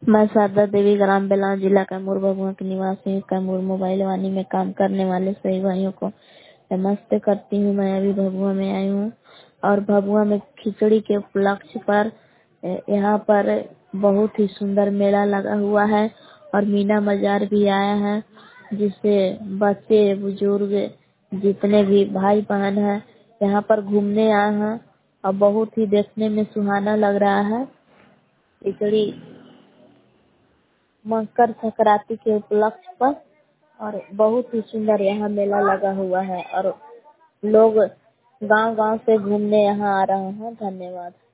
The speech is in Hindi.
मैं शारदा देवी ग्राम बेलान जिला कैमूर भभुआ की निवासी हूँ। कैमूर मोबाइल वानी में काम करने वाले सभी भाइयों को नमस्ते करती हूँ। मैं अभी भभुआ में आई हूँ और भभुआ में खिचड़ी के उपलक्ष्य पर यहाँ पर बहुत ही सुंदर मेला लगा हुआ है और मीना बाजार भी आया है, जिससे बच्चे बुजुर्ग जितने भी भाई बहन हैं यहाँ पर घूमने आए हैं और बहुत ही देखने में सुहाना लग रहा है। खिचड़ी मकर संक्रांति के उपलक्ष्य पर और बहुत ही सुंदर यहाँ मेला लगा हुआ है और लोग गांव-गांव से घूमने यहाँ आ रहे हैं। धन्यवाद।